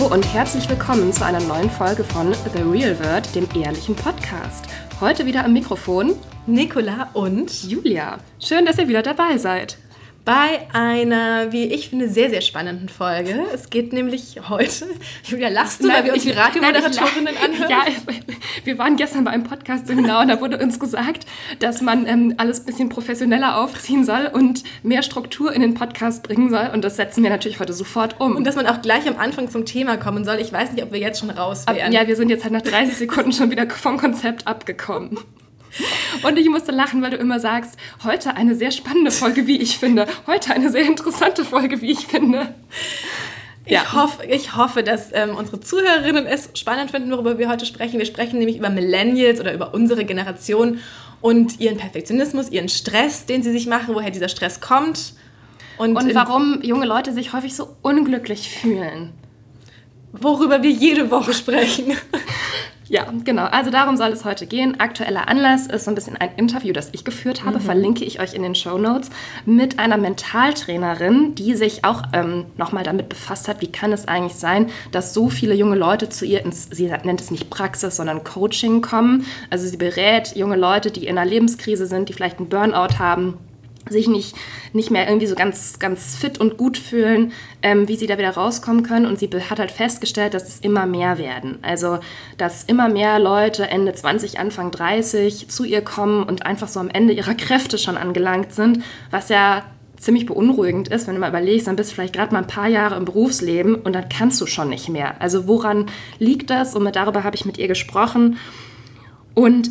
Hallo und herzlich willkommen zu einer neuen Folge von The Real Word, dem ehrlichen Podcast. Heute wieder am Mikrofon Nicola und Julia. Schön, dass ihr wieder dabei seid. Bei einer, wie ich finde, sehr, sehr spannenden Folge. Es geht nämlich heute, Julia, lachst du, weil wir uns die Radiomoderatorinnen anhören? Ja, wir waren gestern bei einem Podcast-Seminar und da wurde uns gesagt, dass man alles ein bisschen professioneller aufziehen soll und mehr Struktur in den Podcast bringen soll. Und das setzen wir natürlich heute sofort um. Und dass man auch gleich am Anfang zum Thema kommen soll. Ich weiß nicht, ob wir jetzt schon raus wären. Ja, wir sind jetzt halt nach 30 Sekunden schon wieder vom Konzept abgekommen. Und ich musste lachen, weil du immer sagst, heute eine sehr spannende Folge, wie ich finde. Heute eine sehr interessante Folge, wie ich finde. Ja. Ich hoffe, dass unsere Zuhörerinnen es spannend finden, worüber wir heute sprechen. Wir sprechen nämlich über Millennials oder über unsere Generation und ihren Perfektionismus, ihren Stress, den sie sich machen, woher dieser Stress kommt. Und warum junge Leute sich häufig so unglücklich fühlen. Worüber wir jede Woche sprechen. Ja, genau. Also darum soll es heute gehen. Aktueller Anlass ist so ein bisschen ein Interview, das ich geführt habe, verlinke ich euch in den Shownotes, mit einer Mentaltrainerin, die sich auch nochmal damit befasst hat, wie kann es eigentlich sein, dass so viele junge Leute zu ihr sie nennt es nicht Praxis, sondern Coaching kommen. Also sie berät junge Leute, die in einer Lebenskrise sind, die vielleicht einen Burnout haben, sich nicht mehr irgendwie so ganz, ganz fit und gut fühlen, wie sie da wieder rauskommen können. Und sie hat halt festgestellt, dass es immer mehr werden. Also, dass immer mehr Leute Ende 20, Anfang 30 zu ihr kommen und einfach so am Ende ihrer Kräfte schon angelangt sind, was ja ziemlich beunruhigend ist, wenn du mal überlegst, dann bist du vielleicht gerade mal ein paar Jahre im Berufsleben und dann kannst du schon nicht mehr. Also woran liegt das? Und darüber habe ich mit ihr gesprochen. Und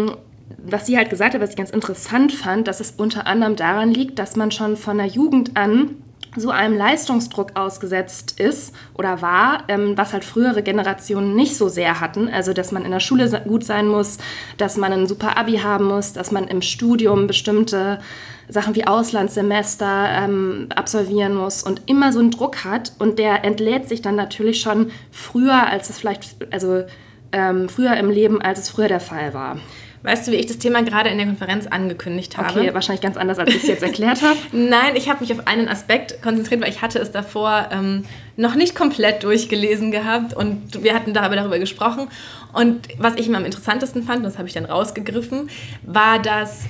was sie halt gesagt hat, was ich ganz interessant fand, dass es unter anderem daran liegt, dass man schon von der Jugend an so einem Leistungsdruck ausgesetzt ist oder war, was halt frühere Generationen nicht so sehr hatten. Also, dass man in der Schule gut sein muss, dass man ein super Abi haben muss, dass man im Studium bestimmte Sachen wie Auslandssemester absolvieren muss und immer so einen Druck hat. Und der entlädt sich dann natürlich schon früher, als es vielleicht, früher im Leben, als es früher der Fall war. Weißt du, wie ich das Thema gerade in der Konferenz angekündigt habe? Okay, wahrscheinlich ganz anders, als ich es jetzt erklärt habe. Nein, ich habe mich auf einen Aspekt konzentriert, weil ich hatte es davor noch nicht komplett durchgelesen gehabt und wir hatten darüber gesprochen. Und was ich immer am interessantesten fand, und das habe ich dann rausgegriffen, war, dass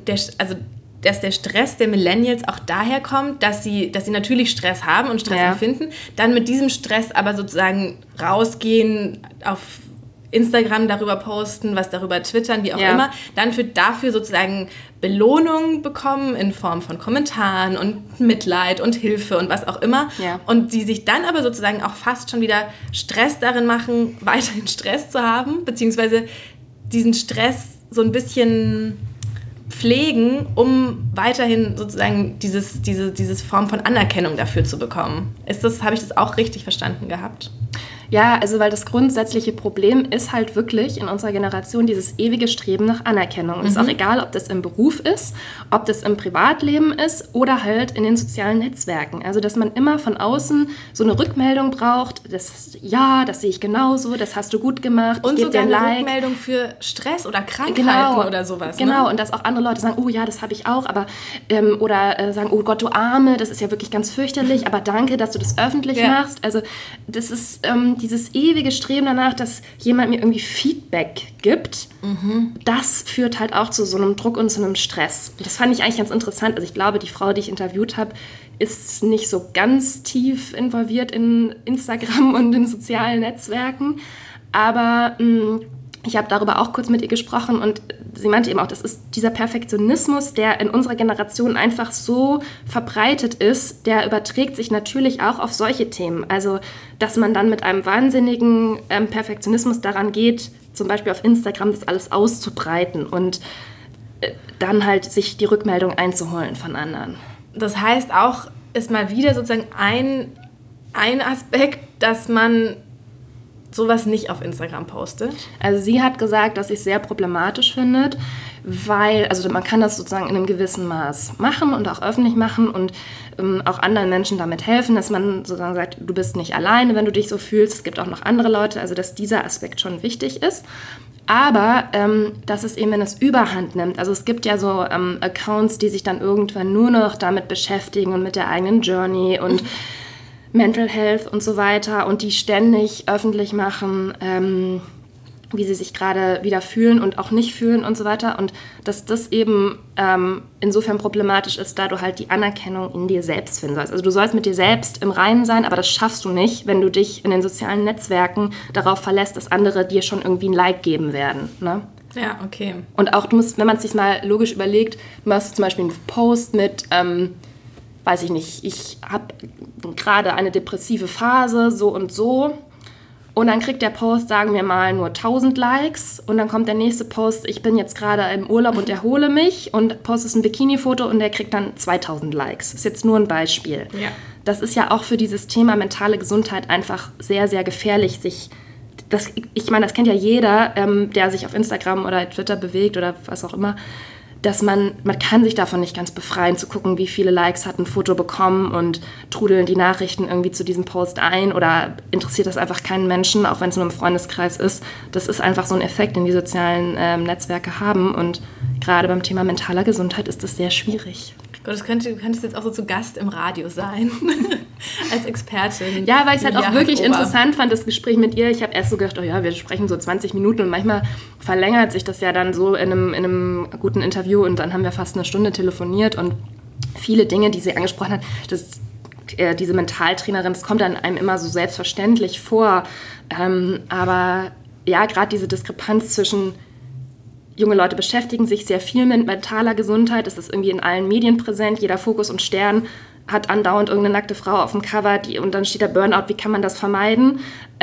der Stress der Millennials auch daher kommt, dass sie natürlich Stress haben und Stress empfinden, dann mit diesem Stress aber sozusagen rausgehen, auf Instagram darüber posten, was darüber twittern, wie auch immer, dann dafür sozusagen Belohnung bekommen in Form von Kommentaren und Mitleid und Hilfe und was auch immer. Ja. Und die sich dann aber sozusagen auch fast schon wieder Stress darin machen, weiterhin Stress zu haben, beziehungsweise diesen Stress so ein bisschen pflegen, um weiterhin sozusagen diese Form von Anerkennung dafür zu bekommen. Habe ich das auch richtig verstanden gehabt? Ja, also weil das grundsätzliche Problem ist halt wirklich in unserer Generation dieses ewige Streben nach Anerkennung. Und es ist auch egal, ob das im Beruf ist, ob das im Privatleben ist oder halt in den sozialen Netzwerken. Also dass man immer von außen so eine Rückmeldung braucht, das sehe ich genauso, das hast du gut gemacht, und sogar eine Rückmeldung für Stress oder Krankheiten oder sowas. Genau, und dass auch andere Leute sagen, oh ja, das habe ich auch, aber sagen, oh Gott, du Arme, das ist ja wirklich ganz fürchterlich, aber danke, dass du das öffentlich machst. Also das ist dieses ewige Streben danach, dass jemand mir irgendwie Feedback gibt, das führt halt auch zu so einem Druck und zu einem Stress. Und das fand ich eigentlich ganz interessant. Also ich glaube, die Frau, die ich interviewt habe, ist nicht so ganz tief involviert in Instagram und in sozialen Netzwerken, aber ich habe darüber auch kurz mit ihr gesprochen und sie meinte eben auch, das ist dieser Perfektionismus, der in unserer Generation einfach so verbreitet ist, der überträgt sich natürlich auch auf solche Themen. Also, dass man dann mit einem wahnsinnigen Perfektionismus daran geht, zum Beispiel auf Instagram das alles auszubreiten und dann halt sich die Rückmeldung einzuholen von anderen. Das heißt auch, ist mal wieder sozusagen ein Aspekt, dass man sowas nicht auf Instagram postet? Also sie hat gesagt, dass sie es sehr problematisch findet, weil, also man kann das sozusagen in einem gewissen Maß machen und auch öffentlich machen und auch anderen Menschen damit helfen, dass man sozusagen sagt, du bist nicht alleine, wenn du dich so fühlst, es gibt auch noch andere Leute, also dass dieser Aspekt schon wichtig ist. Aber dass es eben, wenn es Überhand nimmt, also es gibt ja so Accounts, die sich dann irgendwann nur noch damit beschäftigen und mit der eigenen Journey und Mental Health und so weiter und die ständig öffentlich machen, wie sie sich gerade wieder fühlen und auch nicht fühlen und so weiter. Und dass das eben insofern problematisch ist, da du halt die Anerkennung in dir selbst finden sollst. Also du sollst mit dir selbst im Reinen sein, aber das schaffst du nicht, wenn du dich in den sozialen Netzwerken darauf verlässt, dass andere dir schon irgendwie ein Like geben werden. Ne? Ja, okay. Und auch, du musst, wenn man es sich mal logisch überlegt, du machst zum Beispiel einen Post mit, weiß ich nicht, ich habe gerade eine depressive Phase, so und so. Und dann kriegt der Post, sagen wir mal, nur 1000 Likes. Und dann kommt der nächste Post, ich bin jetzt gerade im Urlaub und erhole mich. Und postest ein Bikini-Foto und der kriegt dann 2000 Likes. Das ist jetzt nur ein Beispiel. Ja. Das ist ja auch für dieses Thema mentale Gesundheit einfach sehr, sehr gefährlich, ich meine, das kennt ja jeder, der sich auf Instagram oder Twitter bewegt oder was auch immer, dass man kann sich davon nicht ganz befreien, zu gucken, wie viele Likes hat ein Foto bekommen und trudeln die Nachrichten irgendwie zu diesem Post ein oder interessiert das einfach keinen Menschen, auch wenn es nur im Freundeskreis ist. Das ist einfach so ein Effekt, den die sozialen Netzwerke haben und gerade beim Thema mentaler Gesundheit ist das sehr schwierig. Gott, du könntest jetzt auch so zu Gast im Radio sein, als Expertin. Ja, weil ich es halt auch wirklich interessant fand, das Gespräch mit ihr. Ich habe erst so gedacht, oh ja, wir sprechen so 20 Minuten und manchmal verlängert sich das ja dann so in einem guten Interview und dann haben wir fast eine Stunde telefoniert und viele Dinge, die sie angesprochen hat, diese Mentaltrainerin, das kommt dann einem immer so selbstverständlich vor. Aber ja, gerade diese Diskrepanz zwischen junge Leute beschäftigen sich sehr viel mit mentaler Gesundheit. Es ist irgendwie in allen Medien präsent. Jeder Fokus und Stern hat andauernd irgendeine nackte Frau auf dem Cover und dann steht da Burnout. Wie kann man das vermeiden?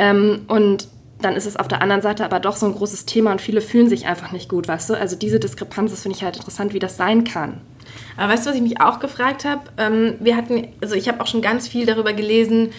Und dann ist es auf der anderen Seite aber doch so ein großes Thema und viele fühlen sich einfach nicht gut, weißt du? Also diese Diskrepanz, das finde ich halt interessant, wie das sein kann. Aber weißt du, was ich mich auch gefragt habe? Ich habe auch schon ganz viel darüber gelesen,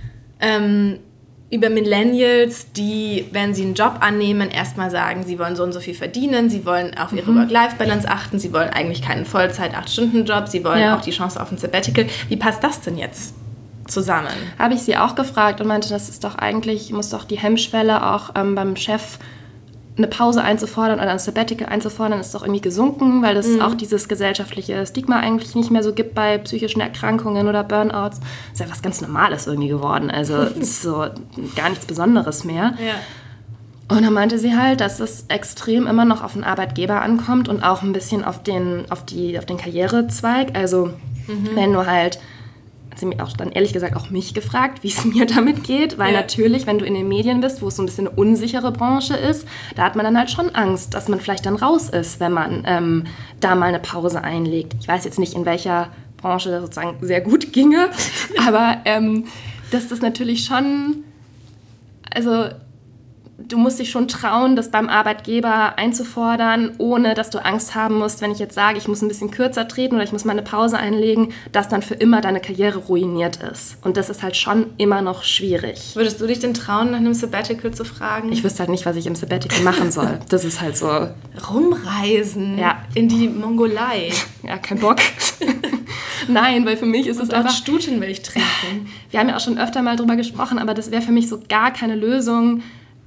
über Millennials, die, wenn sie einen Job annehmen, erstmal sagen, sie wollen so und so viel verdienen, sie wollen auf ihre Work-Life-Balance achten, sie wollen eigentlich keinen Vollzeit-8-Stunden-Job, sie wollen auch die Chance auf ein Sabbatical. Wie passt das denn jetzt zusammen? Habe ich sie auch gefragt und meinte, das ist doch eigentlich, muss doch die Hemmschwelle auch beim Chef eine Pause einzufordern oder ein Sabbatical einzufordern, ist doch irgendwie gesunken, weil es auch dieses gesellschaftliche Stigma eigentlich nicht mehr so gibt bei psychischen Erkrankungen oder Burnouts. Das ist ja was ganz Normales irgendwie geworden. Also es ist so gar nichts Besonderes mehr. Ja. Und dann meinte sie halt, dass es extrem immer noch auf den Arbeitgeber ankommt und auch ein bisschen auf den Karrierezweig. Also wenn du halt, hat sie mir auch dann ehrlich gesagt auch mich gefragt, wie es mir damit geht, weil natürlich, wenn du in den Medien bist, wo es so ein bisschen eine unsichere Branche ist, da hat man dann halt schon Angst, dass man vielleicht dann raus ist, wenn man da mal eine Pause einlegt. Ich weiß jetzt nicht, in welcher Branche das sozusagen sehr gut ginge, aber dass das natürlich schon, also du musst dich schon trauen, das beim Arbeitgeber einzufordern, ohne dass du Angst haben musst, wenn ich jetzt sage, ich muss ein bisschen kürzer treten oder ich muss mal eine Pause einlegen, dass dann für immer deine Karriere ruiniert ist. Und das ist halt schon immer noch schwierig. Würdest du dich denn trauen, nach einem Sabbatical zu fragen? Ich wüsste halt nicht, was ich im Sabbatical machen soll. Das ist halt so... Rumreisen in die Mongolei. Ja, kein Bock. Nein, weil für mich ist es einfach... Stutenmilch trinken. Wir haben ja auch schon öfter mal drüber gesprochen, aber das wäre für mich so gar keine Lösung...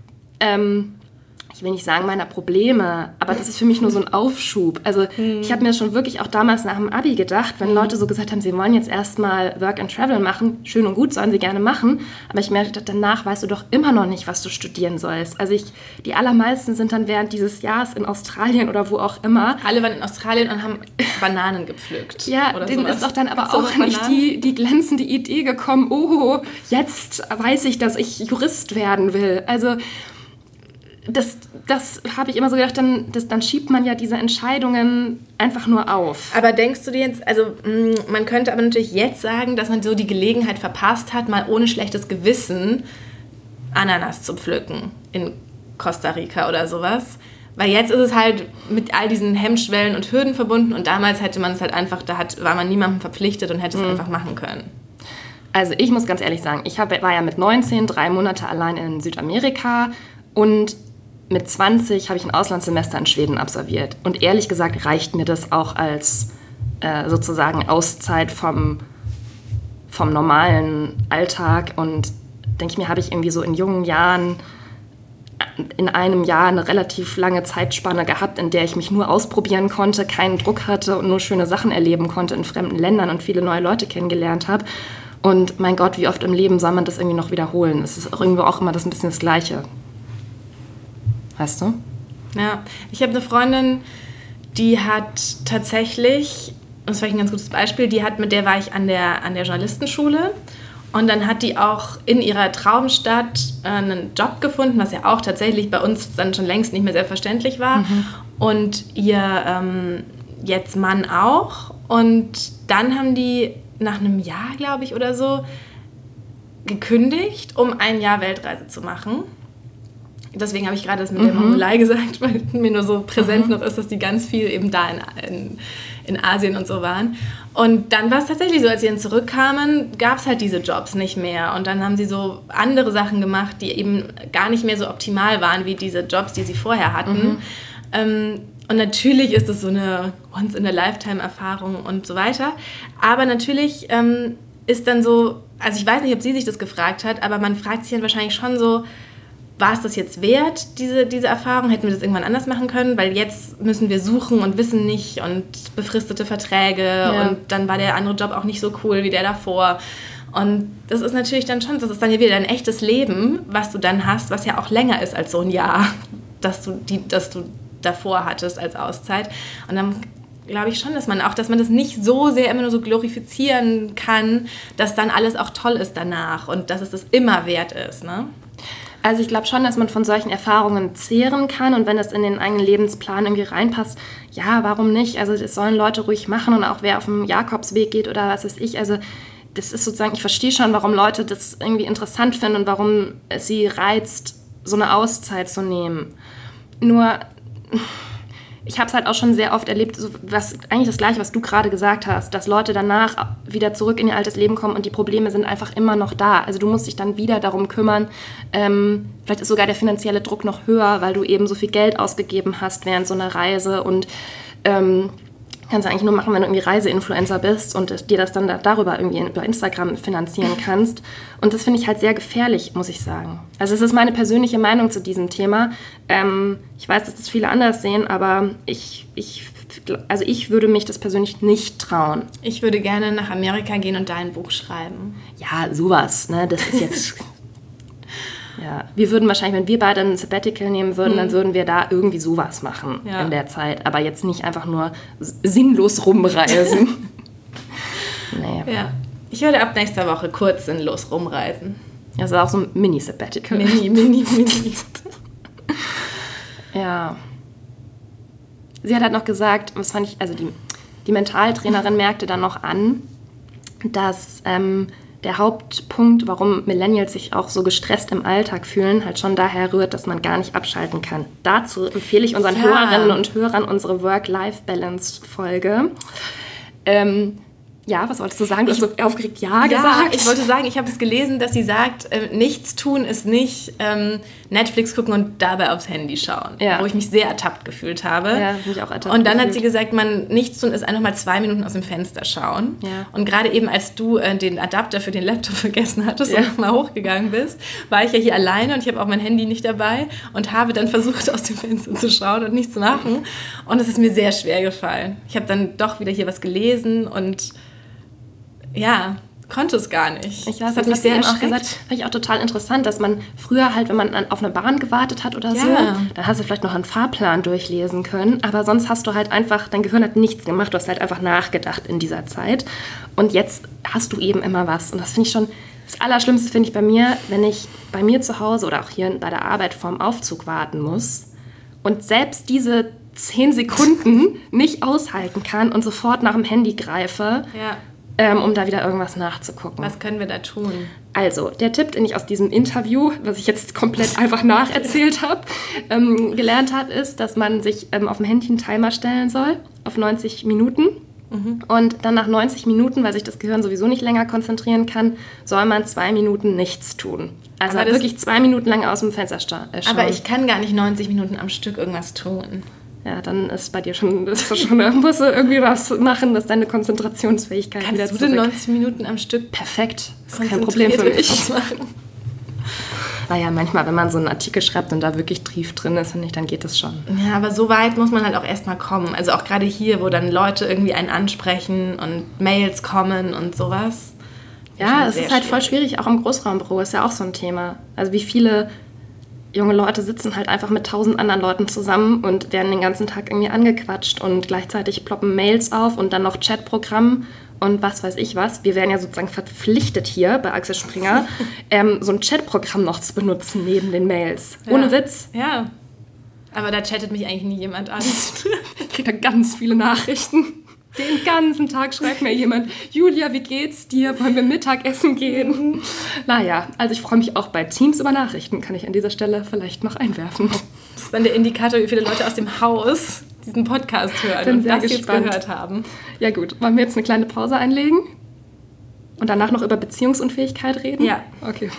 ich will nicht sagen meiner Probleme, aber das ist für mich nur so ein Aufschub. Also ich habe mir schon wirklich auch damals nach dem Abi gedacht, wenn Leute so gesagt haben, sie wollen jetzt erstmal Work and Travel machen, schön und gut, sollen sie gerne machen, aber ich merke, danach weißt du doch immer noch nicht, was du studieren sollst. Also die allermeisten sind dann während dieses Jahres in Australien oder wo auch immer. Alle waren in Australien und haben Bananen gepflückt. Ja, oder denen sowas. ist doch dann aber auch nicht die glänzende Idee gekommen, oh, jetzt weiß ich, dass ich Jurist werden will. Also das habe ich immer so gedacht, dann schiebt man ja diese Entscheidungen einfach nur auf. Aber denkst du dir jetzt, also man könnte aber natürlich jetzt sagen, dass man so die Gelegenheit verpasst hat, mal ohne schlechtes Gewissen Ananas zu pflücken in Costa Rica oder sowas. Weil jetzt ist es halt mit all diesen Hemmschwellen und Hürden verbunden und damals hätte man es halt einfach, war man niemandem verpflichtet und hätte es einfach machen können. Also ich muss ganz ehrlich sagen, ich war ja mit 19 3 Monate allein in Südamerika und mit 20 habe ich ein Auslandssemester in Schweden absolviert. Und ehrlich gesagt reicht mir das auch als sozusagen Auszeit vom normalen Alltag. Und denke ich mir, habe ich irgendwie so in jungen Jahren, in einem Jahr eine relativ lange Zeitspanne gehabt, in der ich mich nur ausprobieren konnte, keinen Druck hatte und nur schöne Sachen erleben konnte in fremden Ländern und viele neue Leute kennengelernt habe. Und mein Gott, wie oft im Leben soll man das irgendwie noch wiederholen? Es ist auch irgendwo auch immer das ein bisschen das Gleiche. Weißt du? Ja, ich habe eine Freundin, die hat tatsächlich, und das ist vielleicht ein ganz gutes Beispiel, mit der war ich an der Journalistenschule. Und dann hat die auch in ihrer Traumstadt einen Job gefunden, was ja auch tatsächlich bei uns dann schon längst nicht mehr selbstverständlich war. Und ihr jetzt Mann auch. Und dann haben die nach einem Jahr, glaube ich, oder so, gekündigt, um ein Jahr Weltreise zu machen. Deswegen habe ich gerade das mit der Mongolei gesagt, weil mir nur so präsent noch ist, dass die ganz viel eben da in Asien und so waren. Und dann war es tatsächlich so, als sie dann zurückkamen, gab es halt diese Jobs nicht mehr. Und dann haben sie so andere Sachen gemacht, die eben gar nicht mehr so optimal waren, wie diese Jobs, die sie vorher hatten. Und natürlich ist es so eine Once-in-a-Lifetime-Erfahrung und so weiter. Aber natürlich ist dann so, also ich weiß nicht, ob sie sich das gefragt hat, aber man fragt sich dann wahrscheinlich schon so, war es das jetzt wert, diese Erfahrung? Hätten wir das irgendwann anders machen können? Weil jetzt müssen wir suchen und wissen nicht und befristete Verträge und dann war der andere Job auch nicht so cool wie der davor. Und das ist natürlich dann schon, das ist dann ja wieder dein echtes Leben, was du dann hast, was ja auch länger ist als so ein Jahr, dass du davor hattest als Auszeit. Und dann glaube ich schon, dass man das nicht so sehr immer nur so glorifizieren kann, dass dann alles auch toll ist danach und dass es das immer wert ist, ne? Also ich glaube schon, dass man von solchen Erfahrungen zehren kann und wenn das in den eigenen Lebensplan irgendwie reinpasst, ja, warum nicht? Also das sollen Leute ruhig machen und auch wer auf dem Jakobsweg geht oder was weiß ich, also das ist sozusagen, ich verstehe schon, warum Leute das irgendwie interessant finden und warum es sie reizt, so eine Auszeit zu nehmen. Nur, ich habe es halt auch schon sehr oft erlebt, so eigentlich das Gleiche, was du gerade gesagt hast, dass Leute danach wieder zurück in ihr altes Leben kommen und die Probleme sind einfach immer noch da. Also du musst dich dann wieder darum kümmern. Vielleicht ist sogar der finanzielle Druck noch höher, weil du eben so viel Geld ausgegeben hast während so einer Reise und kannst du eigentlich nur machen, wenn du irgendwie Reiseinfluencer bist und dir das dann darüber irgendwie über Instagram finanzieren kannst. Und das finde ich halt sehr gefährlich, muss ich sagen. Also es ist meine persönliche Meinung zu diesem Thema. Ich weiß, dass das viele anders sehen, aber ich würde mich das persönlich nicht trauen. Ich würde gerne nach Amerika gehen und da ein Buch schreiben. Ja, sowas, ne? Das ist jetzt... Ja, wir würden wahrscheinlich, wenn wir beide ein Sabbatical nehmen würden, dann würden wir da irgendwie sowas machen in der Zeit. Aber jetzt nicht einfach nur sinnlos rumreisen. Nee. Ja, ich werde ab nächster Woche kurz sinnlos rumreisen. Das ist auch so ein Mini-Sabbatical. Mini. Ja. Sie hat halt noch gesagt, was fand ich, also die Mentaltrainerin merkte dann noch an, dass der Hauptpunkt, warum Millennials sich auch so gestresst im Alltag fühlen, halt schon daher rührt, dass man gar nicht abschalten kann. Dazu empfehle ich unseren Hörerinnen und Hörern unsere Work-Life-Balance-Folge. Ja, was wolltest du sagen? Du hast so aufgeregt gesagt. Ich wollte sagen, ich habe es gelesen, dass sie sagt, nichts tun ist nicht Netflix gucken und dabei aufs Handy schauen. Ja. Wo ich mich sehr ertappt gefühlt habe. Ja, mich auch ertappt Und dann hat sie gesagt, nichts tun ist einfach mal 2 Minuten aus dem Fenster schauen. Ja. Und gerade eben, als du den Adapter für den Laptop vergessen hattest und nochmal hochgegangen bist, war ich ja hier alleine und ich habe auch mein Handy nicht dabei und habe dann versucht, aus dem Fenster zu schauen und nichts zu machen. Und es ist mir sehr schwer gefallen. Ich habe dann doch wieder hier was gelesen und ja, konnte es gar nicht. Ich weiß, das hat mich sehr erschreckt. Gesagt, fand ich auch total interessant, dass man früher halt, wenn man auf eine Bahn gewartet hat oder so, dann hast du vielleicht noch einen Fahrplan durchlesen können, aber sonst hast du halt einfach, dein Gehirn hat nichts gemacht, du hast halt einfach nachgedacht in dieser Zeit und jetzt hast du eben immer was und das finde ich schon, das Allerschlimmste finde ich bei mir, wenn ich bei mir zu Hause oder auch hier bei der Arbeit vorm Aufzug warten muss und selbst diese 10 Sekunden nicht aushalten kann und sofort nach dem Handy greife, um da wieder irgendwas nachzugucken. Was können wir da tun? Also, der Tipp, den ich aus diesem Interview, was ich jetzt komplett einfach nacherzählt habe, gelernt habe, ist, dass man sich auf dem Handy einen Timer stellen soll, auf 90 Minuten. Und dann nach 90 Minuten, weil sich das Gehirn sowieso nicht länger konzentrieren kann, soll man 2 Minuten nichts tun. Also wirklich 2 Minuten lang aus dem Fenster schauen. Aber ich kann gar nicht 90 Minuten am Stück irgendwas tun. Ja, dann ist bei dir schon, da musst du irgendwie was machen, dass deine Konzentrationsfähigkeit Kannst wieder zurück. Kannst du denn 90 Minuten am Stück? Perfekt, das ist kein Problem für mich. Naja, manchmal, wenn man so einen Artikel schreibt und da wirklich tief drin ist, finde ich, dann geht das schon. Ja, aber so weit muss man halt auch erstmal kommen. Also auch gerade hier, wo dann Leute irgendwie einen ansprechen und Mails kommen und sowas. Ja, es ist halt voll schwierig, auch im Großraumbüro ist ja auch so ein Thema. Also wie viele junge Leute sitzen halt einfach mit 1000 anderen Leuten zusammen und werden den ganzen Tag irgendwie angequatscht und gleichzeitig ploppen Mails auf und dann noch Chatprogramm und was weiß ich was. Wir werden ja sozusagen verpflichtet hier bei Axel Springer, so ein Chatprogramm noch zu benutzen neben den Mails. Ja. Ohne Witz. Ja, aber da chattet mich eigentlich nie jemand an. Ich kriege da ganz viele Nachrichten. Den ganzen Tag schreibt mir jemand, Julia, wie geht's dir? Wollen wir Mittagessen gehen? Naja, also ich freue mich auch bei Teams über Nachrichten, kann ich an dieser Stelle vielleicht noch einwerfen. Das ist dann der Indikator, wie viele Leute aus dem Haus diesen Podcast hören Bin und sehr das gespannt. jetzt gehört haben. Ja gut, wollen wir jetzt eine kleine Pause einlegen? Und danach noch über Beziehungsunfähigkeit reden? Ja. Okay.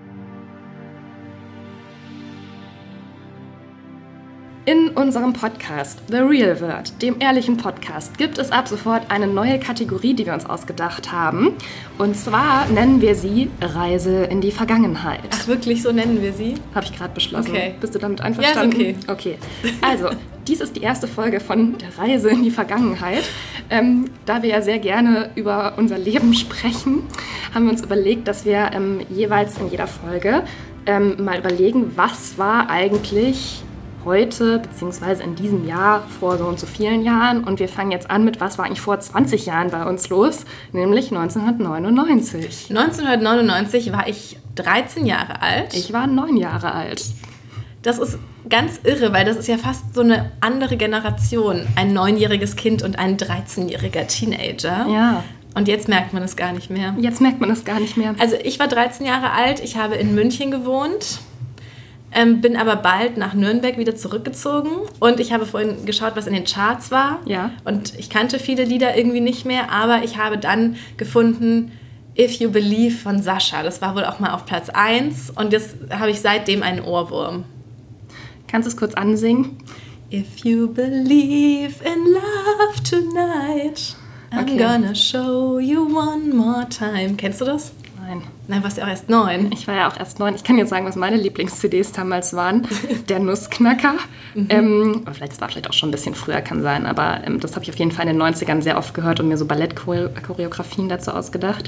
In unserem Podcast The Real Word, dem ehrlichen Podcast, gibt es ab sofort eine neue Kategorie, die wir uns ausgedacht haben. Und zwar nennen wir sie Reise in die Vergangenheit. Ach, wirklich, so nennen wir sie? Habe ich gerade beschlossen. Okay. Bist du damit einverstanden? Ja, ist okay. Also, dies ist die erste Folge von der Reise in die Vergangenheit. Da wir ja sehr gerne über unser Leben sprechen, haben wir uns überlegt, dass wir jeweils in jeder Folge mal überlegen, was war eigentlich heute, beziehungsweise in diesem Jahr, vor so und so vielen Jahren. Und wir fangen jetzt an mit, was war eigentlich vor 20 Jahren bei uns los, nämlich 1999. 1999 war ich 13 Jahre alt. Ich war 9 Jahre alt. Das ist ganz irre, weil das ist ja fast so eine andere Generation. Ein 9-jähriges Kind und ein 13-jähriger Teenager. Ja. Und jetzt merkt man es gar nicht mehr. Jetzt merkt man es gar nicht mehr. Also ich war 13 Jahre alt, ich habe in München gewohnt. Bin aber bald nach Nürnberg wieder zurückgezogen und ich habe vorhin geschaut, was in den Charts war. Ja. Und ich kannte viele Lieder irgendwie nicht mehr, aber ich habe dann gefunden If You Believe von Sascha. Das war wohl auch mal auf Platz 1 und jetzt habe ich seitdem einen Ohrwurm. Kannst du es kurz ansingen? If you believe in love tonight, I'm gonna show you one more time. Kennst du das? Nein. Nein, warst du auch erst 9. Ich war ja auch erst 9. Ich kann jetzt sagen, was meine Lieblings-CDs damals waren. Der Nussknacker. Aber vielleicht war auch schon ein bisschen früher, kann sein. Aber das habe ich auf jeden Fall in den 90ern sehr oft gehört und mir so Ballettchoreografien dazu ausgedacht.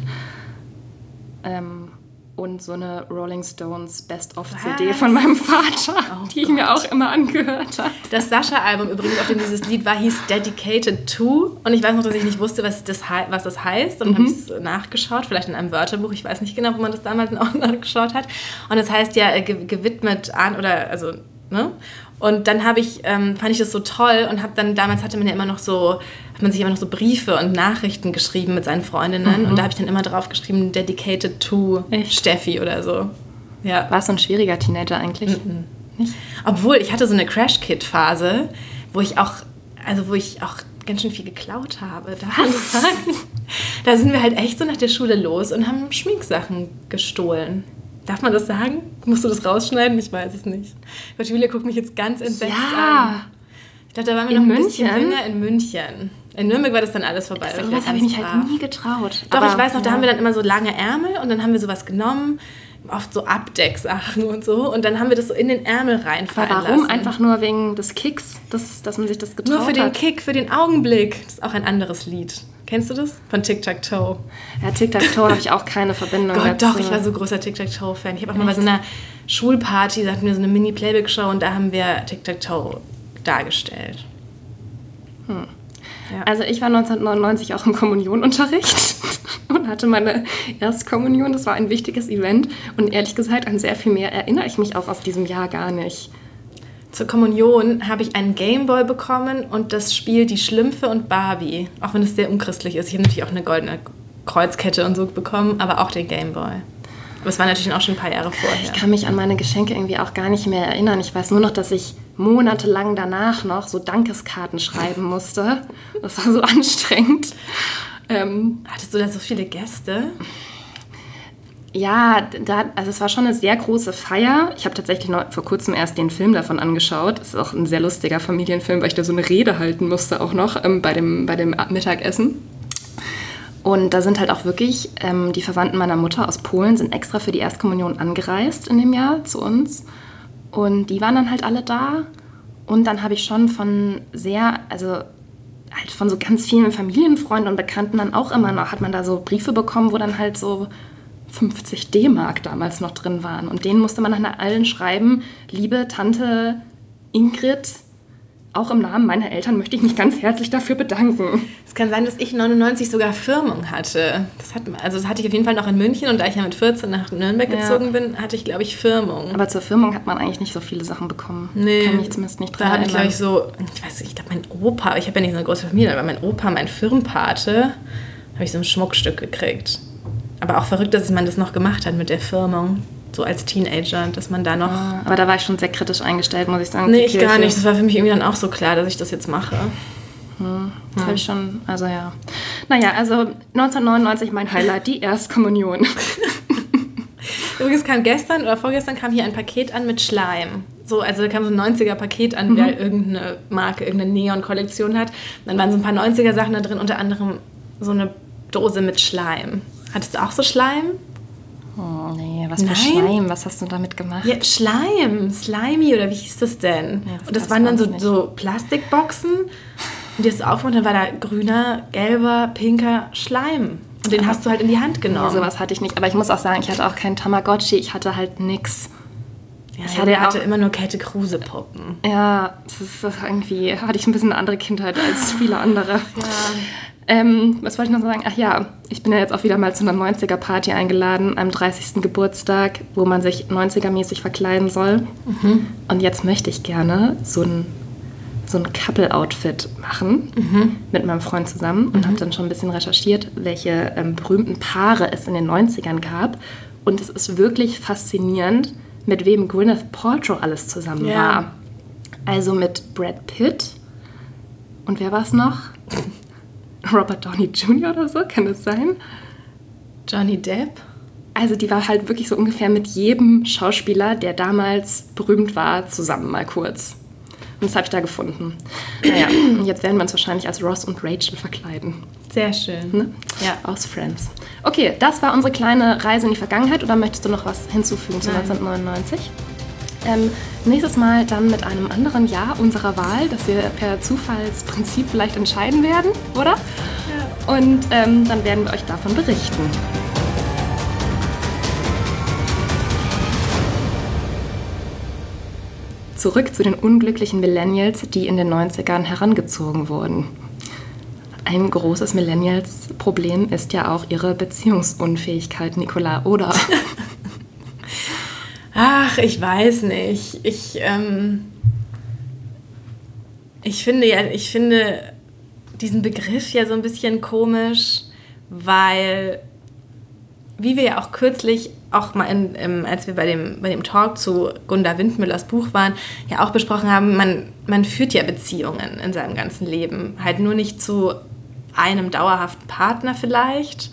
Und so eine Rolling Stones Best-of-CD von meinem Vater, die ich mir auch immer angehört habe. Das Sascha-Album übrigens, auf dem dieses Lied war, hieß Dedicated To. Und ich weiß noch, dass ich nicht wusste, was das heißt. Und dann habe ich es nachgeschaut, vielleicht in einem Wörterbuch. Ich weiß nicht genau, wo man das damals auch nachgeschaut hat. Und das heißt ja gewidmet an, oder also, ne? Und dann fand ich das so toll und damals hat man sich immer noch so Briefe und Nachrichten geschrieben mit seinen Freundinnen und da habe ich dann immer drauf geschrieben, Dedicated to Steffi oder so. Ja. War es so ein schwieriger Teenager eigentlich? Nicht? Obwohl, ich hatte so eine Crash-Kid-Phase, wo ich auch ganz schön viel geklaut habe. Da sind wir halt echt so nach der Schule los und haben Schminksachen gestohlen. Darf man das sagen? Musst du das rausschneiden? Ich weiß es nicht. Gott, Julia guckt mich jetzt ganz entsetzt an. Ich dachte, da waren wir noch ein bisschen jünger in München. In Nürnberg war das dann alles vorbei. Das habe ich mich halt nie getraut. Doch, aber ich weiß noch, da haben wir dann immer so lange Ärmel und dann haben wir sowas genommen, oft so Abdecksachen und so. Und dann haben wir das so in den Ärmel reinfallen lassen. Warum? Einfach nur wegen des Kicks, dass man sich das getraut hat? Nur für den Kick, für den Augenblick. Das ist auch ein anderes Lied. Kennst du das? Von Tic-Tac-Toe. Ja, Tic-Tac-Toe habe ich auch keine Verbindung dazu. Doch, ich war so großer Tic-Tac-Toe-Fan. Ich habe auch mal bei so einer Schulparty, da hatten wir so eine Mini-Playback-Show und da haben wir Tic-Tac-Toe dargestellt. Ja. Also ich war 1999 auch im Kommunionunterricht und hatte meine Erstkommunion. Das war ein wichtiges Event und ehrlich gesagt an sehr viel mehr erinnere ich mich auch aus diesem Jahr gar nicht. Zur Kommunion habe ich einen Gameboy bekommen und das Spiel Die Schlümpfe und Barbie. Auch wenn es sehr unchristlich ist. Ich habe natürlich auch eine goldene Kreuzkette und so bekommen, aber auch den Gameboy. Aber es war natürlich auch schon ein paar Jahre vorher. Ich kann mich an meine Geschenke irgendwie auch gar nicht mehr erinnern. Ich weiß nur noch, dass ich monatelang danach noch so Dankeskarten schreiben musste. Das war so anstrengend. Hattest du da so viele Gäste? Ja, also es war schon eine sehr große Feier. Ich habe tatsächlich noch vor kurzem erst den Film davon angeschaut. Das ist auch ein sehr lustiger Familienfilm, weil ich da so eine Rede halten musste auch noch bei dem Mittagessen. Und da sind halt auch wirklich die Verwandten meiner Mutter aus Polen sind extra für die Erstkommunion angereist in dem Jahr zu uns. Und die waren dann halt alle da. Und dann habe ich schon von halt von so ganz vielen Familienfreunden und Bekannten dann auch immer noch, hat man da so Briefe bekommen, wo dann halt so 50 D-Mark damals noch drin waren. Und denen musste man dann allen schreiben, liebe Tante Ingrid, auch im Namen meiner Eltern möchte ich mich ganz herzlich dafür bedanken. Es kann sein, dass ich 99 sogar Firmung hatte. Das hatte ich auf jeden Fall noch in München und da ich ja mit 14 nach Nürnberg gezogen bin, hatte ich, glaube ich, Firmung. Aber zur Firmung hat man eigentlich nicht so viele Sachen bekommen. Nee. Kann mich zumindest nicht dran erinnern. Da hatte ich, glaube ich glaube, mein Opa, ich habe ja nicht so eine große Familie, aber mein Opa, mein Firmenpate, habe ich so ein Schmuckstück gekriegt. Aber auch verrückt, dass man das noch gemacht hat mit der Firmung. So als Teenager, dass man da noch... Aber da war ich schon sehr kritisch eingestellt, muss ich sagen. Nee, ich gar nicht. Das war für mich irgendwie dann auch so klar, dass ich das jetzt mache. Das habe ich schon, also ja. Naja, also 1999 mein Highlight, die Erstkommunion. Übrigens kam gestern oder vorgestern kam hier ein Paket an mit Schleim. So, also da kam so ein 90er-Paket an, wer irgendeine Marke, irgendeine Neon-Kollektion hat. Dann waren so ein paar 90er-Sachen da drin, unter anderem so eine Dose mit Schleim. Hattest du auch so Schleim? Oh nee, was für Schleim? Was hast du damit gemacht? Ja, Schleim, Slimy oder wie hieß das denn? Ja, und das waren dann so Plastikboxen und die hast du aufgemacht, dann war da grüner, gelber, pinker Schleim. Und den hast du halt in die Hand genommen. Nee, sowas hatte ich nicht. Aber ich muss auch sagen, ich hatte auch keinen Tamagotchi, ich hatte halt nix. Ja, ich hatte immer nur Käthe-Kruse-Puppen. Ja, das ist irgendwie, hatte ich ein bisschen eine andere Kindheit als viele andere. Was wollte ich noch sagen? Ach ja, ich bin ja jetzt auch wieder mal zu einer 90er-Party eingeladen, am 30. Geburtstag, wo man sich 90er-mäßig verkleiden soll. Und jetzt möchte ich gerne so ein Couple-Outfit machen mit meinem Freund zusammen und habe dann schon ein bisschen recherchiert, welche berühmten Paare es in den 90ern gab. Und es ist wirklich faszinierend, mit wem Gwyneth Paltrow alles zusammen war. Also mit Brad Pitt. Und wer war es noch? Robert Downey Jr. oder so, kann das sein? Johnny Depp? Also die war halt wirklich so ungefähr mit jedem Schauspieler, der damals berühmt war, zusammen mal kurz. Und das habe ich da gefunden. Naja, und jetzt werden wir uns wahrscheinlich als Ross und Rachel verkleiden. Sehr schön. Ne? Ja. Aus Friends. Okay, das war unsere kleine Reise in die Vergangenheit. Oder möchtest du noch was hinzufügen zu 1999? Nächstes Mal dann mit einem anderen Jahr unserer Wahl, das wir per Zufallsprinzip vielleicht entscheiden werden, oder? Ja. Und dann werden wir euch davon berichten. Zurück zu den unglücklichen Millennials, die in den 90ern herangezogen wurden. Ein großes Millennials-Problem ist ja auch ihre Beziehungsunfähigkeit, Nicola, oder? Ach, ich weiß nicht. Ich finde diesen Begriff ja so ein bisschen komisch, weil, wie wir ja auch kürzlich, auch mal als wir bei dem Talk zu Gunda Windmüllers Buch waren, ja auch besprochen haben, man führt ja Beziehungen in seinem ganzen Leben. Halt nur nicht zu einem dauerhaften Partner vielleicht.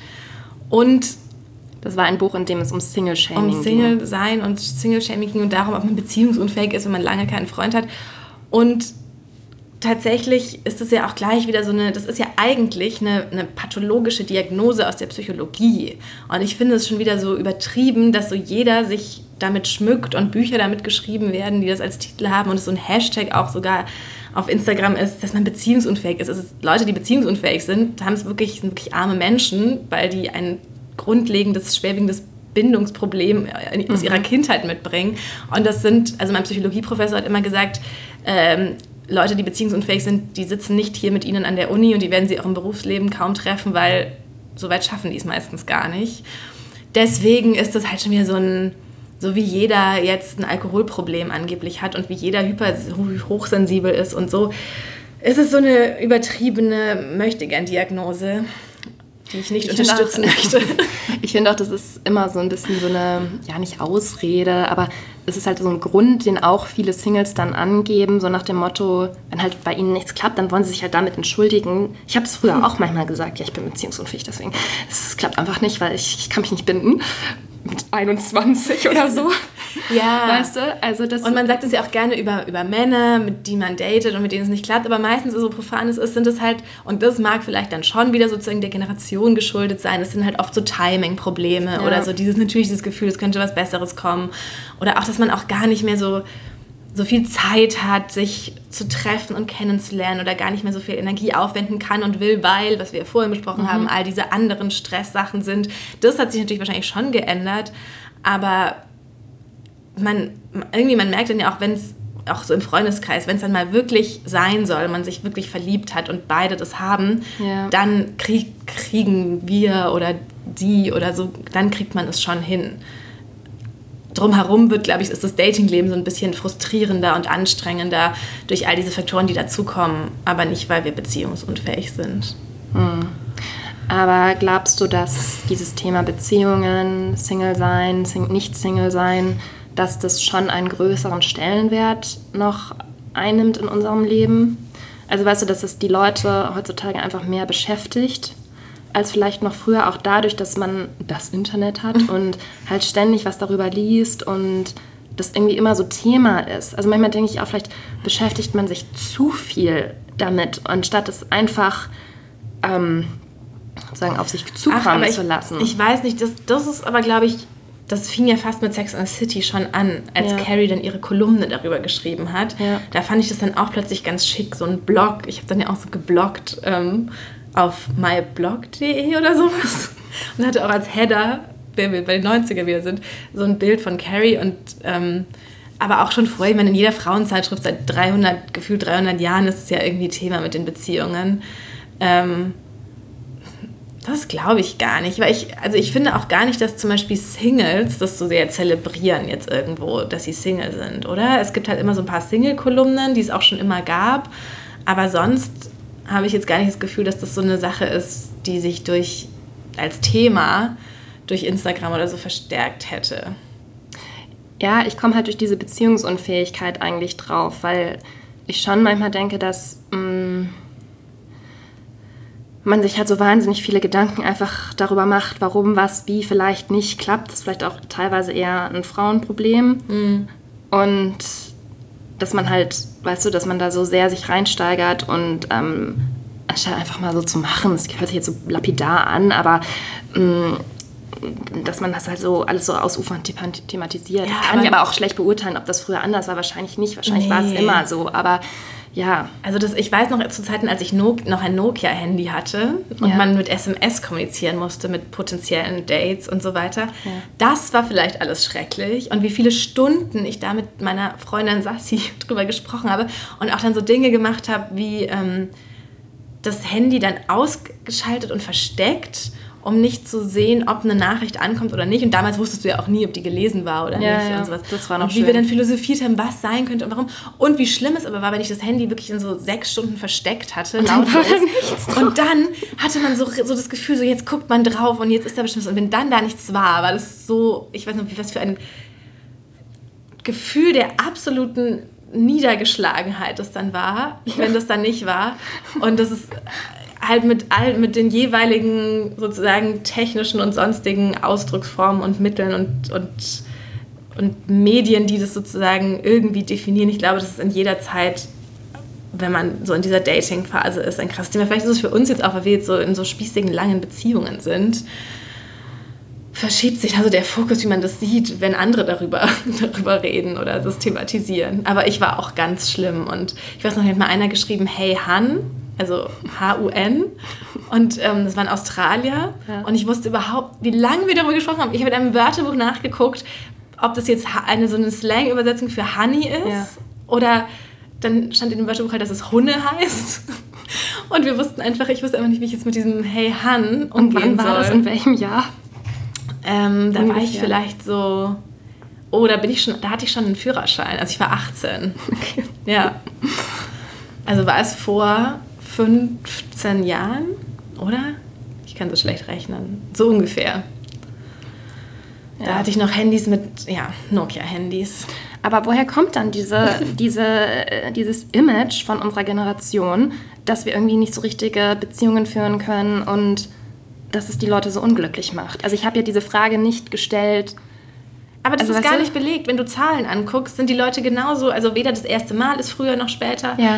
Und das war ein Buch, in dem es um Single-Shaming ging. Um Single-Sein und Single-Shaming ging und darum, ob man beziehungsunfähig ist, wenn man lange keinen Freund hat. Und tatsächlich ist es ja auch gleich wieder das ist ja eigentlich eine pathologische Diagnose aus der Psychologie. Und ich finde es schon wieder so übertrieben, dass so jeder sich damit schmückt und Bücher damit geschrieben werden, die das als Titel haben und es so ein Hashtag auch sogar auf Instagram ist, dass man beziehungsunfähig ist. Leute, die beziehungsunfähig sind, sind wirklich arme Menschen, weil die ein grundlegendes, schwerwiegendes Bindungsproblem aus ihrer Kindheit mitbringen. Und das sind, also mein Psychologieprofessor hat immer gesagt, Leute, die beziehungsunfähig sind, die sitzen nicht hier mit ihnen an der Uni und die werden sie auch im Berufsleben kaum treffen, weil so weit schaffen die es meistens gar nicht. Deswegen ist das halt schon wieder so wie jeder jetzt ein Alkoholproblem angeblich hat und wie jeder hochsensibel ist und so, ist es so eine übertriebene Möchtegern-Diagnose, die ich nicht unterstützen möchte. Ich finde auch, das ist immer so ein bisschen so eine, ja nicht Ausrede, aber es ist halt so ein Grund, den auch viele Singles dann angeben, so nach dem Motto, wenn halt bei ihnen nichts klappt, dann wollen sie sich halt damit entschuldigen. Ich habe es früher auch manchmal gesagt, ja, ich bin beziehungsunfähig, deswegen, es klappt einfach nicht, weil ich kann mich nicht binden. Mit 21 oder so. Ja. Weißt du? Also das und man sagt es ja auch gerne über Männer, mit die man datet und mit denen es nicht klappt, aber meistens, so profan es ist, sind es halt, und das mag vielleicht dann schon wieder sozusagen der Generation geschuldet sein, es sind halt oft so Timing-Probleme oder so dieses Gefühl, es könnte was Besseres kommen. Oder auch, dass man auch gar nicht mehr so so viel Zeit hat, sich zu treffen und kennenzulernen oder gar nicht mehr so viel Energie aufwenden kann und will, weil, was wir ja vorhin besprochen haben, all diese anderen Stresssachen sind. Das hat sich natürlich wahrscheinlich schon geändert, aber man merkt dann ja auch, wenn es auch so im Freundeskreis, wenn es dann mal wirklich sein soll, man sich wirklich verliebt hat und beide das haben, dann kriegen wir oder die oder so, dann kriegt man es schon hin. Drumherum glaube ich, ist das Datingleben so ein bisschen frustrierender und anstrengender durch all diese Faktoren, die dazukommen, aber nicht, weil wir beziehungsunfähig sind. Aber glaubst du, dass dieses Thema Beziehungen, Single sein, nicht Single sein, dass das schon einen größeren Stellenwert noch einnimmt in unserem Leben? Also weißt du, dass es die Leute heutzutage einfach mehr beschäftigt, als vielleicht noch früher, auch dadurch, dass man das Internet hat und halt ständig was darüber liest und das irgendwie immer so Thema ist. Also manchmal denke ich auch, vielleicht beschäftigt man sich zu viel damit, anstatt es einfach sozusagen auf sich zukommen zu lassen. Ich weiß nicht, das ist aber, glaube ich, das fing ja fast mit Sex and the City schon an, als Carrie dann ihre Kolumne darüber geschrieben hat. Ja. Da fand ich das dann auch plötzlich ganz schick, so ein Blog. Ich habe dann ja auch so gebloggt auf myblog.de oder sowas und hatte auch als Header, wenn wir bei den 90er wieder sind, so ein Bild von Carrie und aber auch schon vorher, ich meine, in jeder Frauenzeitschrift seit gefühlt 300 Jahren ist es ja irgendwie Thema mit den Beziehungen. Das glaube ich gar nicht, weil ich finde auch gar nicht, dass zum Beispiel Singles das so sehr zelebrieren jetzt irgendwo, dass sie Single sind, oder? Es gibt halt immer so ein paar Single-Kolumnen, die es auch schon immer gab, aber sonst habe ich jetzt gar nicht das Gefühl, dass das so eine Sache ist, die sich als Thema durch Instagram oder so verstärkt hätte. Ja, ich komme halt durch diese Beziehungsunfähigkeit eigentlich drauf, weil ich schon manchmal denke, dass man sich halt so wahnsinnig viele Gedanken einfach darüber macht, warum was wie vielleicht nicht klappt. Das ist vielleicht auch teilweise eher ein Frauenproblem. Und dass man halt, weißt du, dass man da so sehr sich reinsteigert und anstatt einfach mal so zu machen, das hört sich jetzt so lapidar an, aber dass man das halt so alles so ausufernd thematisiert. Ja, das kann ich aber auch schlecht beurteilen, ob das früher anders war. Wahrscheinlich nicht. Wahrscheinlich war es immer so. Aber ja. Also ich weiß noch zu Zeiten, als ich noch ein Nokia-Handy hatte und man mit SMS kommunizieren musste mit potenziellen Dates und so weiter. Ja. Das war vielleicht alles schrecklich. Und wie viele Stunden ich da mit meiner Freundin Sassi drüber gesprochen habe und auch dann so Dinge gemacht habe, wie das Handy dann ausgeschaltet und versteckt, um nicht zu sehen, ob eine Nachricht ankommt oder nicht. Und damals wusstest du ja auch nie, ob die gelesen war oder nicht. Und sowas. Das war noch und wie wir dann philosophiert haben, was sein könnte und warum. Und wie schlimm es aber war, wenn ich das Handy wirklich in so 6 Stunden versteckt hatte. Und dann hatte man so das Gefühl, so jetzt guckt man drauf und jetzt ist da bestimmt was. Und wenn dann da nichts war das so, ich weiß nicht, was für ein Gefühl der absoluten Niedergeschlagenheit das dann war, wenn das dann nicht war. Und das ist halt mit den jeweiligen sozusagen technischen und sonstigen Ausdrucksformen und Mitteln und Medien, die das sozusagen irgendwie definieren. Ich glaube, das ist in jeder Zeit, wenn man so in dieser Dating-Phase ist, ein krasses Thema. Vielleicht ist es für uns jetzt auch, weil wir jetzt so in so spießigen, langen Beziehungen sind, verschiebt sich also der Fokus, wie man das sieht, wenn andere darüber reden oder das thematisieren. Aber ich war auch ganz schlimm und ich weiß noch, hat mal einer geschrieben, hey Han, also H-U-N. Und das war ein Australier. Ja. Und ich wusste überhaupt, wie lange wir darüber gesprochen haben. Ich habe in einem Wörterbuch nachgeguckt, ob das jetzt so eine Slang-Übersetzung für Honey ist. Oder dann stand in dem Wörterbuch halt, dass es Hunne heißt. Und ich wusste einfach nicht, wie ich jetzt mit diesem Hey Han umgehen soll. Und wann war das? In welchem Jahr? Da war ich vielleicht so... Oh, da hatte ich schon einen Führerschein. Also ich war 18. Okay. Ja. Also war es vor 15 Jahren, oder? Ich kann so schlecht rechnen. So ungefähr. Ja. Da hatte ich noch Handys mit, Nokia-Handys. Aber woher kommt dann dieses Image von unserer Generation, dass wir irgendwie nicht so richtige Beziehungen führen können und dass es die Leute so unglücklich macht? Also ich habe ja diese Frage nicht gestellt. Aber das ist gar nicht belegt. Wenn du Zahlen anguckst, sind die Leute genauso, also weder das erste Mal ist früher noch später. Ja.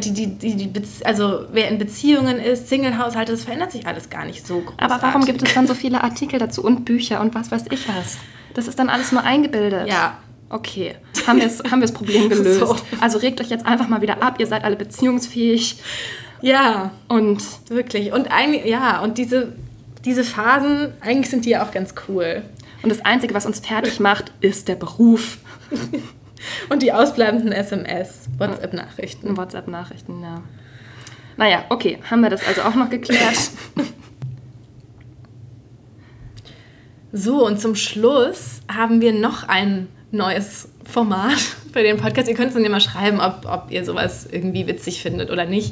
Also wer in Beziehungen ist, Single-Haushalte, das verändert sich alles gar nicht so großartig. Aber warum gibt es dann so viele Artikel dazu und Bücher und was weiß ich was? Das ist dann alles nur eingebildet. Ja, Okay, haben wir das Problem gelöst. So. Also regt euch jetzt einfach mal wieder ab, ihr seid alle beziehungsfähig. Ja, Und wirklich. Und eigentlich, und diese Phasen, eigentlich sind die ja auch ganz cool. Und das Einzige, was uns fertig macht, ist der Beruf. Und die ausbleibenden SMS, WhatsApp-Nachrichten. WhatsApp-Nachrichten, ja. Naja, okay, haben wir das also auch noch geklärt. So, und zum Schluss haben wir noch ein neues Format für den Podcast. Ihr könnt es dann ja mal schreiben, ob ihr sowas irgendwie witzig findet oder nicht.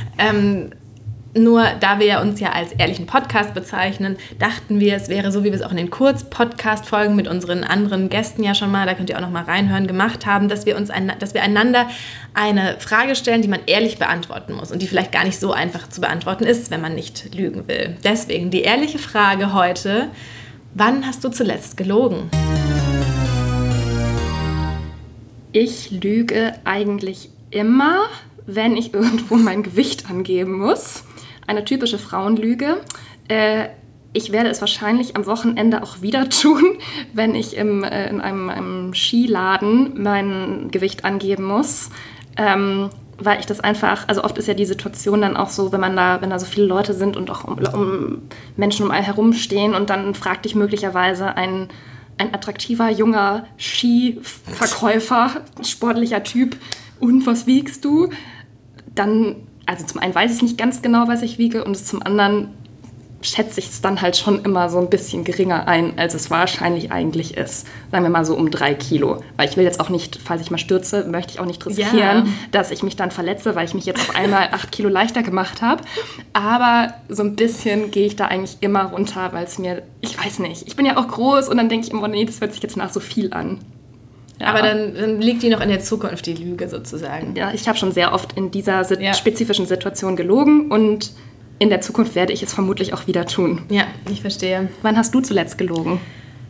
Nur da wir uns ja als ehrlichen Podcast bezeichnen, dachten wir, es wäre so, wie wir es auch in den Kurz-Podcast-Folgen mit unseren anderen Gästen ja schon mal, da könnt ihr auch noch mal reinhören, gemacht haben, dass wir einander eine Frage stellen, die man ehrlich beantworten muss und die vielleicht gar nicht so einfach zu beantworten ist, wenn man nicht lügen will. Deswegen die ehrliche Frage heute: Wann hast du zuletzt gelogen? Ich lüge eigentlich immer, wenn ich irgendwo mein Gewicht angeben muss. Eine typische Frauenlüge. Ich werde es wahrscheinlich am Wochenende auch wieder tun, wenn ich in einem Skiladen mein Gewicht angeben muss. Weil ich das einfach, also oft ist ja die Situation dann auch so, wenn da so viele Leute sind und auch um Menschen um einen herumstehen und dann fragt dich möglicherweise ein attraktiver, junger Skiverkäufer, sportlicher Typ, und was wiegst du? Dann, also zum einen weiß ich nicht ganz genau, was ich wiege, und zum anderen schätze ich es dann halt schon immer so ein bisschen geringer ein, als es wahrscheinlich eigentlich ist. Sagen wir mal so um 3 Kilo. Weil ich will jetzt auch nicht, falls ich mal stürze, möchte ich auch nicht riskieren, dass ich mich dann verletze, weil ich mich jetzt auf einmal 8 Kilo leichter gemacht habe. Aber so ein bisschen gehe ich da eigentlich immer runter, weil es mir, ich weiß nicht, ich bin ja auch groß und dann denke ich immer, nee, das hört sich jetzt nach so viel an. Ja. Aber dann liegt die noch in der Zukunft, die Lüge sozusagen. Ja, ich habe schon sehr oft in dieser spezifischen Situation gelogen und in der Zukunft werde ich es vermutlich auch wieder tun. Ja, ich verstehe. Wann hast du zuletzt gelogen?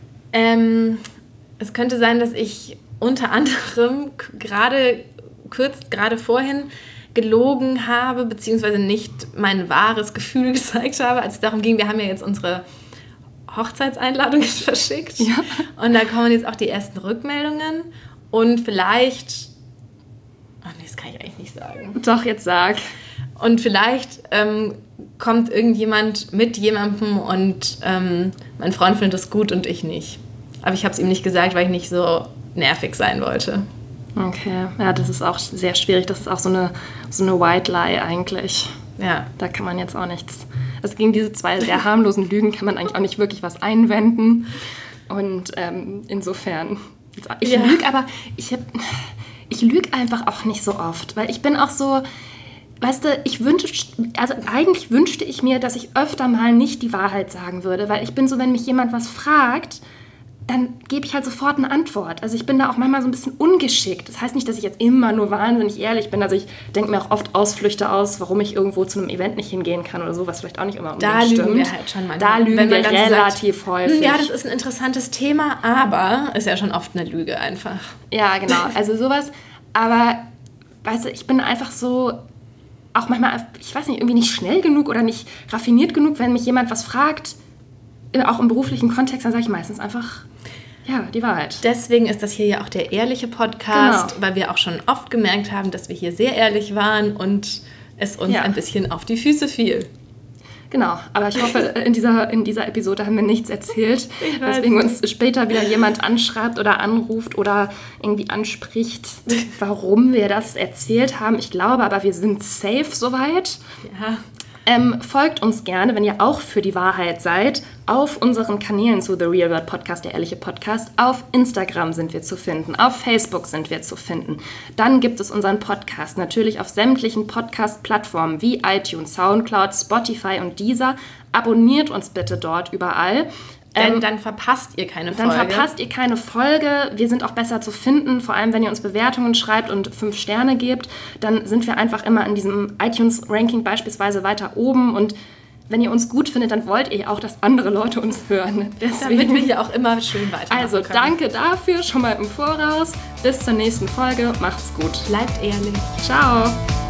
Es könnte sein, dass ich unter anderem gerade vorhin gelogen habe, beziehungsweise nicht mein wahres Gefühl gezeigt habe, als es darum ging, wir haben ja jetzt unsere Hochzeitseinladungen verschickt. Ja. Und da kommen jetzt auch die ersten Rückmeldungen. Und vielleicht... Ach nee, das kann ich eigentlich nicht sagen. Doch, jetzt sag. Und vielleicht kommt irgendjemand mit jemandem und mein Freund findet das gut und ich nicht. Aber ich habe es ihm nicht gesagt, weil ich nicht so nervig sein wollte. Okay, ja, das ist auch sehr schwierig. Das ist auch so eine White Lie eigentlich. Ja. Da kann man jetzt auch nichts... Also gegen diese 2 sehr harmlosen Lügen kann man eigentlich auch nicht wirklich was einwenden. Und insofern... Ich lüge, aber ich lüge einfach auch nicht so oft. Weil ich bin auch so... Weißt du, eigentlich wünschte ich mir, dass ich öfter mal nicht die Wahrheit sagen würde, weil ich bin so, wenn mich jemand was fragt, dann gebe ich halt sofort eine Antwort. Also ich bin da auch manchmal so ein bisschen ungeschickt. Das heißt nicht, dass ich jetzt immer nur wahnsinnig ehrlich bin. Also ich denke mir auch oft Ausflüchte aus, warum ich irgendwo zu einem Event nicht hingehen kann oder so, was vielleicht auch nicht immer unbedingt stimmt. Da lügen wir halt schon manchmal. Da lügen wir relativ häufig. Ja, das ist ein interessantes Thema, aber ist ja schon oft eine Lüge einfach. Ja, genau. Also sowas. Aber, weißt du, ich bin einfach so... auch manchmal, ich weiß nicht, irgendwie nicht schnell genug oder nicht raffiniert genug, wenn mich jemand was fragt, auch im beruflichen Kontext, dann sage ich meistens einfach, ja, die Wahrheit. Deswegen ist das hier ja auch der ehrliche Podcast, weil wir auch schon oft gemerkt haben, dass wir hier sehr ehrlich waren und es uns ein bisschen auf die Füße fiel. Genau, aber ich hoffe, in dieser Episode haben wir nichts erzählt, weswegen uns später wieder jemand anschreibt oder anruft oder irgendwie anspricht, warum wir das erzählt haben. Ich glaube aber, wir sind safe soweit. Ja. Folgt uns gerne, wenn ihr auch für die Wahrheit seid, auf unseren Kanälen zu The Real World Podcast, der ehrliche Podcast. Auf Instagram sind wir zu finden, auf Facebook sind wir zu finden. Dann gibt es unseren Podcast natürlich auf sämtlichen Podcast-Plattformen wie iTunes, Soundcloud, Spotify und Deezer. Abonniert uns bitte dort überall. Denn dann verpasst ihr keine Folge. Dann verpasst ihr keine Folge. Wir sind auch besser zu finden, vor allem wenn ihr uns Bewertungen schreibt und 5 Sterne gebt. Dann sind wir einfach immer in diesem iTunes-Ranking beispielsweise weiter oben. Und wenn ihr uns gut findet, dann wollt ihr auch, dass andere Leute uns hören. Deswegen, damit wir hier auch immer schön weitermachen können. Also danke dafür schon mal im Voraus. Bis zur nächsten Folge. Macht's gut. Bleibt ehrlich. Ciao.